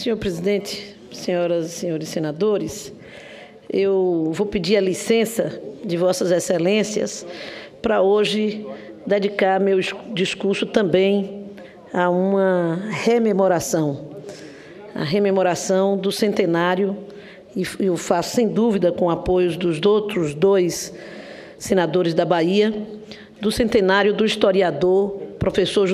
Senhor presidente, senhoras e senhores senadores, eu vou pedir a licença de Vossas Excelências para hoje dedicar meu discurso também a uma rememoração, a rememoração do centenário, e eu faço sem dúvida com apoio dos outros dois senadores da Bahia, do centenário do historiador professor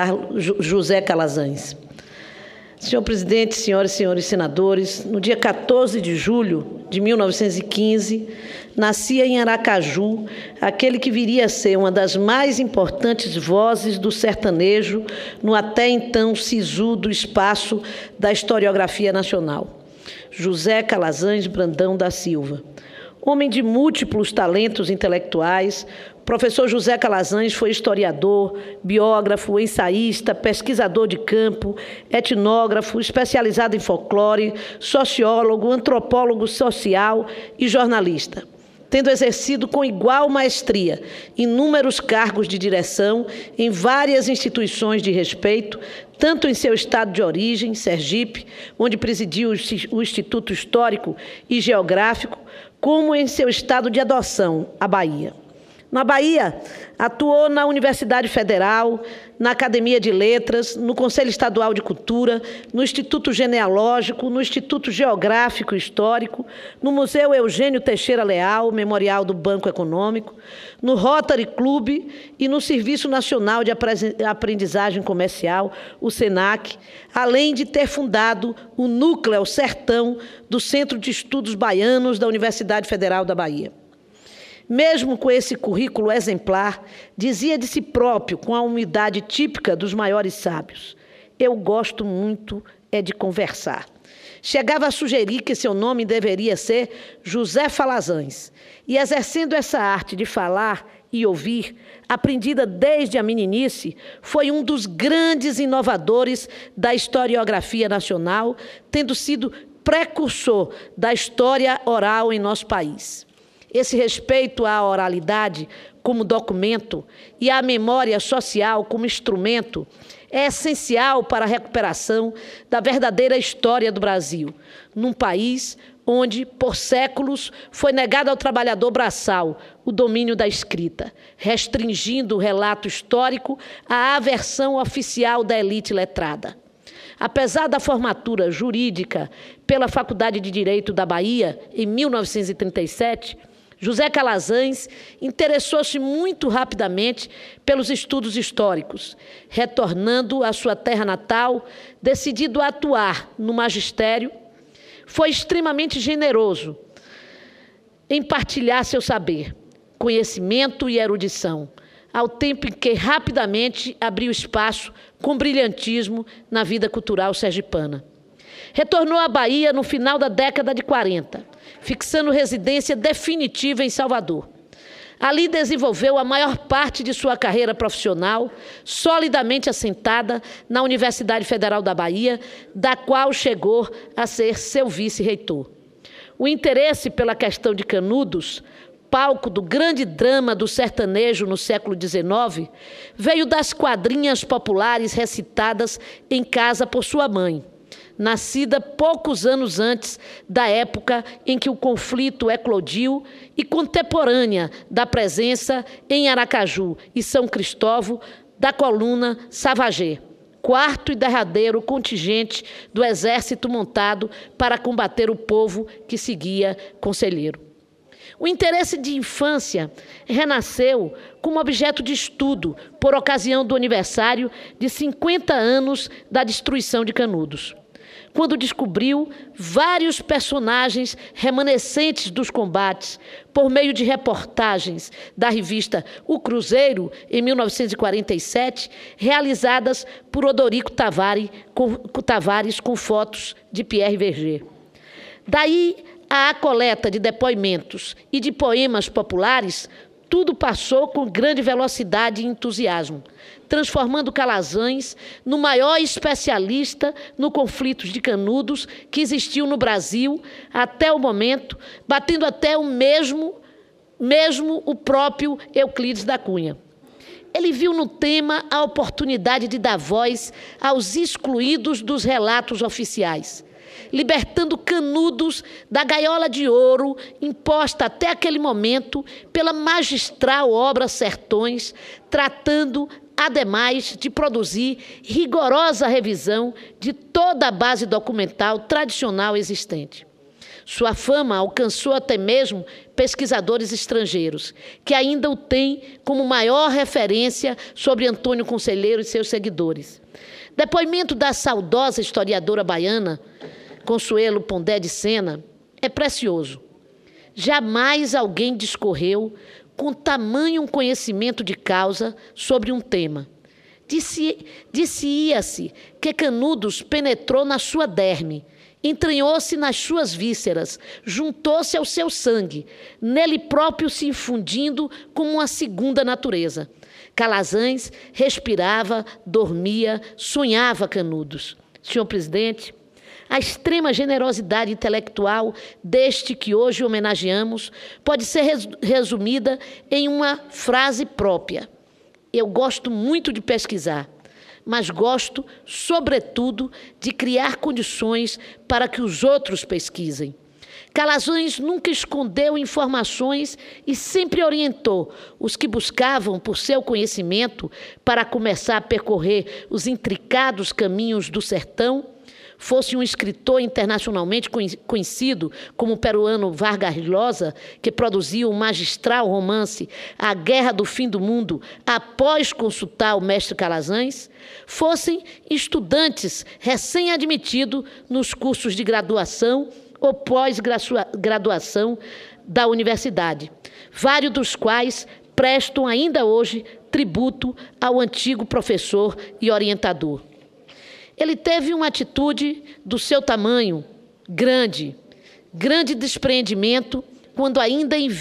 José Calazans. Senhor presidente, senhoras e senhores senadores, no dia 14 de julho de 1915, nascia em Aracaju aquele que viria a ser uma das mais importantes vozes do sertanejo no até então sisudo espaço da historiografia nacional, José Calazans Brandão da Silva. Homem de múltiplos talentos intelectuais, o professor José Calazans foi historiador, biógrafo, ensaísta, pesquisador de campo, etnógrafo, especializado em folclore, sociólogo, antropólogo social e jornalista, tendo exercido com igual maestria inúmeros cargos de direção em várias instituições de respeito, tanto em seu estado de origem, Sergipe, onde presidiu o Instituto Histórico e Geográfico, como em seu estado de adoção, a Bahia. Na Bahia, atuou na Universidade Federal, na Academia de Letras, no Conselho Estadual de Cultura, no Instituto Genealógico, no Instituto Geográfico e Histórico, no Museu Eugênio Teixeira Leal, Memorial do Banco Econômico, no Rotary Club e no Serviço Nacional de Aprendizagem Comercial, o SENAC, além de ter fundado o Núcleo Sertão do Centro de Estudos Baianos da Universidade Federal da Bahia. Mesmo com esse currículo exemplar, dizia de si próprio, com a humildade típica dos maiores sábios: eu gosto muito de conversar. Chegava a sugerir que seu nome deveria ser José Falazans, e exercendo essa arte de falar e ouvir, aprendida desde a meninice, foi um dos grandes inovadores da historiografia nacional, tendo sido precursor da história oral em nosso país. Esse respeito à oralidade como documento e à memória social como instrumento é essencial para a recuperação da verdadeira história do Brasil, num país onde, por séculos, foi negado ao trabalhador braçal o domínio da escrita, restringindo o relato histórico à aversão oficial da elite letrada. Apesar da formatura jurídica pela Faculdade de Direito da Bahia, em 1937, José Calazans interessou-se muito rapidamente pelos estudos históricos, retornando à sua terra natal, decidido a atuar no magistério. Foi extremamente generoso em partilhar seu saber, conhecimento e erudição, ao tempo em que rapidamente abriu espaço com brilhantismo na vida cultural sergipana. Retornou à Bahia no final da década de 40, fixando residência definitiva em Salvador. Ali desenvolveu a maior parte de sua carreira profissional, solidamente assentada na Universidade Federal da Bahia, da qual chegou a ser seu vice-reitor. O interesse pela questão de Canudos, palco do grande drama do sertanejo no século XIX, veio das quadrinhas populares recitadas em casa por sua mãe, nascida poucos anos antes da época em que o conflito eclodiu e contemporânea da presença em Aracaju e São Cristóvão da coluna Savagé, quarto e derradeiro contingente do exército montado para combater o povo que seguia Conselheiro. O interesse de infância renasceu como objeto de estudo por ocasião do aniversário de 50 anos da destruição de Canudos, quando descobriu vários personagens remanescentes dos combates por meio de reportagens da revista O Cruzeiro, em 1947, realizadas por Odorico Tavares com fotos de Pierre Verger. Daí a coleta de depoimentos e de poemas populares, tudo passou com grande velocidade e entusiasmo, transformando Calazans no maior especialista no conflito de Canudos que existiu no Brasil até o momento, batendo até o mesmo o próprio Euclides da Cunha. Ele viu no tema a oportunidade de dar voz aos excluídos dos relatos oficiais, libertando Canudos da gaiola de ouro imposta até aquele momento pela magistral obra Sertões, tratando, ademais, de produzir rigorosa revisão de toda a base documental tradicional existente. Sua fama alcançou até mesmo pesquisadores estrangeiros, que ainda o têm como maior referência sobre Antônio Conselheiro e seus seguidores. Depoimento da saudosa historiadora baiana, Consuelo Pondé de Sena, é precioso. Jamais alguém discorreu com tamanho conhecimento de causa sobre um tema. Disse-ia-se que Canudos penetrou na sua derme, entranhou-se nas suas vísceras, juntou-se ao seu sangue, nele próprio se infundindo como uma segunda natureza. Calazans respirava, dormia, sonhava Canudos. Senhor presidente, a extrema generosidade intelectual deste que hoje homenageamos pode ser resumida em uma frase própria. Eu gosto muito de pesquisar, mas gosto, sobretudo, de criar condições para que os outros pesquisem. Calazans nunca escondeu informações e sempre orientou os que buscavam por seu conhecimento para começar a percorrer os intricados caminhos do sertão, fosse um escritor internacionalmente conhecido como o peruano Vargas Llosa, que produziu o magistral romance A Guerra do Fim do Mundo após consultar o mestre Calazans, fossem estudantes recém-admitidos nos cursos de graduação ou pós-graduação da universidade, vários dos quais prestam ainda hoje tributo ao antigo professor e orientador. Ele teve uma atitude do seu tamanho, grande despreendimento, quando ainda em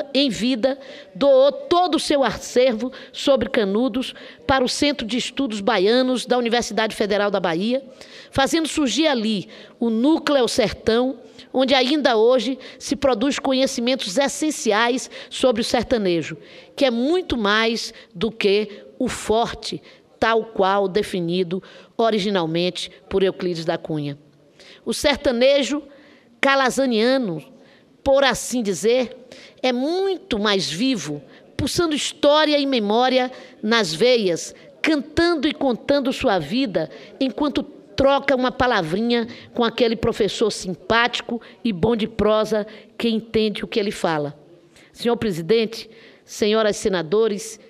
vida, doou todo o seu acervo sobre Canudos para o Centro de Estudos Baianos da Universidade Federal da Bahia, fazendo surgir ali o Núcleo Sertão, onde ainda hoje se produz conhecimentos essenciais sobre o sertanejo, que é muito mais do que o forte, tal qual definido originalmente por Euclides da Cunha. O sertanejo calazaniano, por assim dizer, é muito mais vivo, pulsando história e memória nas veias, cantando e contando sua vida, enquanto troca uma palavrinha com aquele professor simpático e bom de prosa que entende o que ele fala. Senhor presidente, senhoras senadores,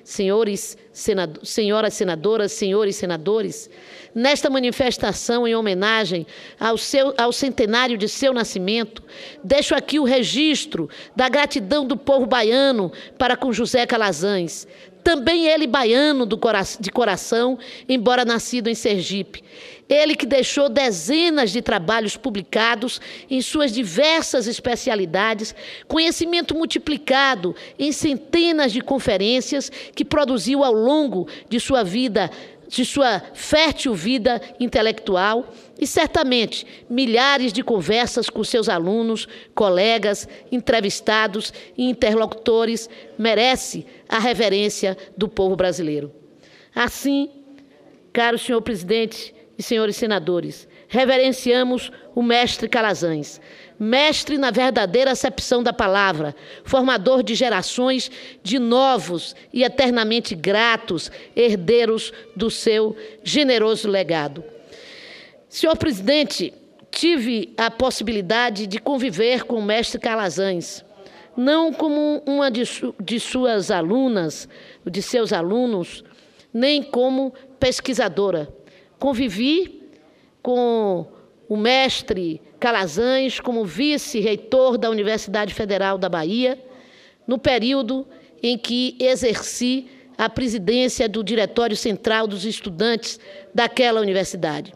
senhoras senadoras, senhores senadores, nesta manifestação em homenagem ao centenário de seu nascimento, deixo aqui o registro da gratidão do povo baiano para com José Calazans, também ele baiano de coração, embora nascido em Sergipe. Ele que deixou dezenas de trabalhos publicados em suas diversas especialidades, conhecimento multiplicado em centenas de conferências que produziu ao longo de sua vida, de sua fértil vida intelectual, e certamente milhares de conversas com seus alunos, colegas, entrevistados e interlocutores, merece a reverência do povo brasileiro. Assim, caro senhor presidente e senhores senadores, reverenciamos o mestre Calazans, mestre na verdadeira acepção da palavra, formador de gerações de novos e eternamente gratos herdeiros do seu generoso legado. Senhor presidente, tive a possibilidade de conviver com o mestre Calazans, não como uma de suas alunas, de seus alunos, nem como pesquisadora. Convivi com o mestre Calazans como vice-reitor da Universidade Federal da Bahia, no período em que exerci a presidência do Diretório Central dos Estudantes daquela universidade.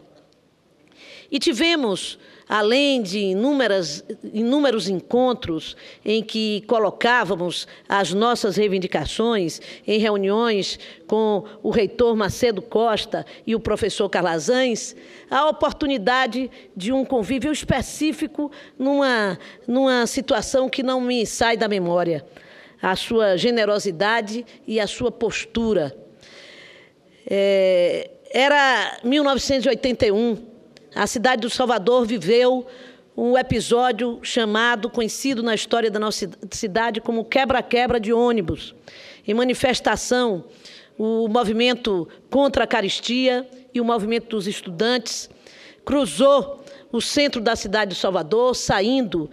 E tivemos, além de inúmeros encontros em que colocávamos as nossas reivindicações em reuniões com o reitor Macedo Costa e o professor Calazans, a oportunidade de um convívio específico numa situação que não me sai da memória, a sua generosidade e a sua postura. Era 1981, a cidade do Salvador viveu um episódio conhecido na história da nossa cidade como quebra-quebra de ônibus. Em manifestação, o movimento contra a caristia e o movimento dos estudantes cruzou o centro da cidade de Salvador, saindo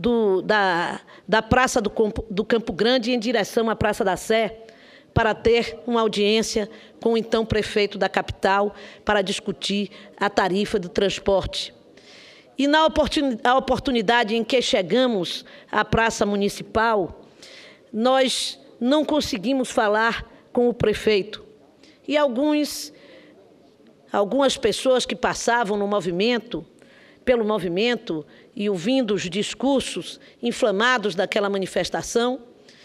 da Praça do Campo Grande em direção à Praça da Sé, para ter uma audiência com o então prefeito da capital para discutir a tarifa do transporte. E na oportunidade em que chegamos à Praça Municipal, nós não conseguimos falar com o prefeito. E algumas pessoas que passavam pelo movimento e ouvindo os discursos inflamados daquela manifestação,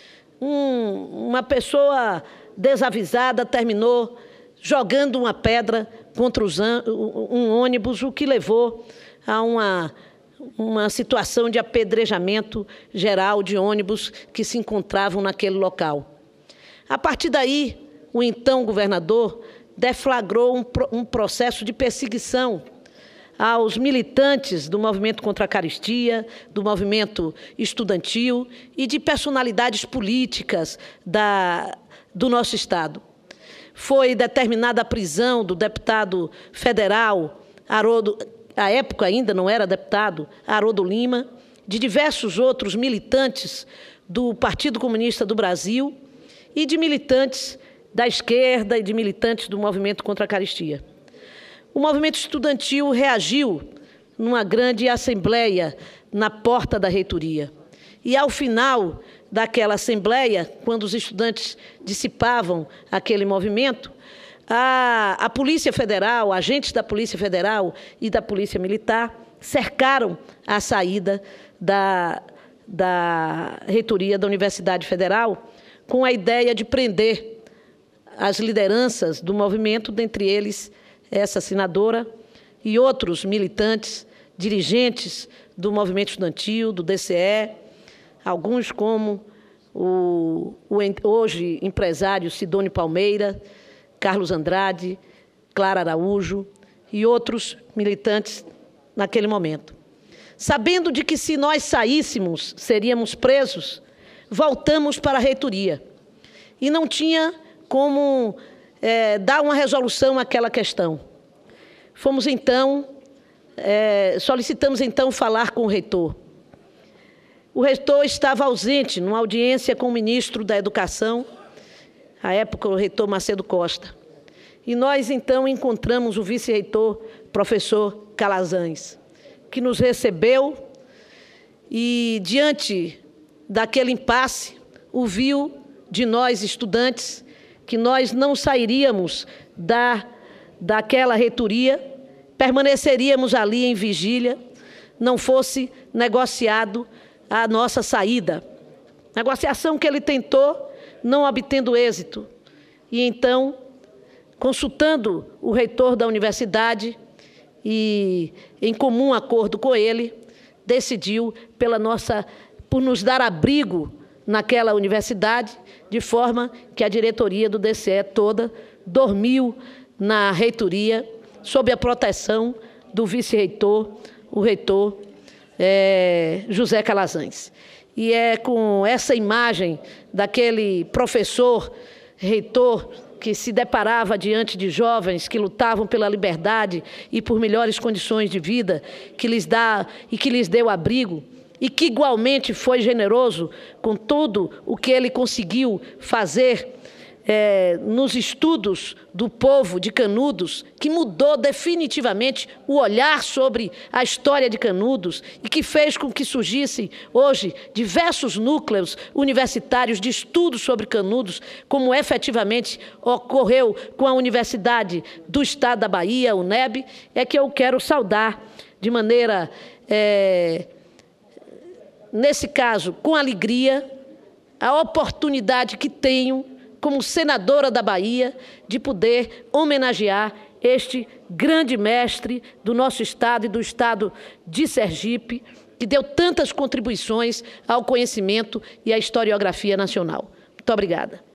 uma pessoa desavisada terminou jogando uma pedra contra um ônibus, o que levou a uma situação de apedrejamento geral de ônibus que se encontravam naquele local. A partir daí, o então governador deflagrou um processo de perseguição aos militantes do movimento contra a caristia, do movimento estudantil e de personalidades políticas do nosso Estado. Foi determinada a prisão do deputado federal Haroldo, à época ainda não era deputado, Haroldo Lima, de diversos outros militantes do Partido Comunista do Brasil e de militantes da esquerda e de militantes do movimento contra a caristia. O movimento estudantil reagiu numa grande assembleia na porta da reitoria. E, ao final daquela assembleia, quando os estudantes dissipavam aquele movimento, a Polícia Federal, agentes da Polícia Federal e da Polícia Militar cercaram a saída da reitoria da Universidade Federal com a ideia de prender as lideranças do movimento, dentre eles essa senadora e outros militantes, dirigentes do movimento estudantil, do DCE, alguns como o hoje empresário Sidônio Palmeira, Carlos Andrade, Clara Araújo e outros militantes naquele momento. Sabendo de que se nós saíssemos, seríamos presos, voltamos para a reitoria. E não tinha como dar uma resolução àquela questão. Fomos então, solicitamos então falar com o reitor. O reitor estava ausente numa audiência com o ministro da Educação, à época o reitor Macedo Costa. E nós então encontramos o vice-reitor, professor Calazans, que nos recebeu e, diante daquele impasse, ouviu de nós, estudantes, que nós não sairíamos daquela reitoria, permaneceríamos ali em vigília, não fosse negociado a nossa saída. Negociação que ele tentou, não obtendo êxito. E então, consultando o reitor da universidade e em comum acordo com ele, decidiu por nos dar abrigo naquela universidade, de forma que a diretoria do DCE toda dormiu na reitoria, sob a proteção do vice-reitor, o reitor José Calazans. E é com essa imagem daquele professor, reitor, que se deparava diante de jovens que lutavam pela liberdade e por melhores condições de vida, que lhes deu abrigo, e que igualmente foi generoso com tudo o que ele conseguiu fazer nos estudos do povo de Canudos, que mudou definitivamente o olhar sobre a história de Canudos e que fez com que surgissem hoje diversos núcleos universitários de estudos sobre Canudos, como efetivamente ocorreu com a Universidade do Estado da Bahia, a UNEB, é que eu quero saudar de maneira, nesse caso, com alegria, a oportunidade que tenho como senadora da Bahia, de poder homenagear este grande mestre do nosso Estado e do Estado de Sergipe, que deu tantas contribuições ao conhecimento e à historiografia nacional. Muito obrigada.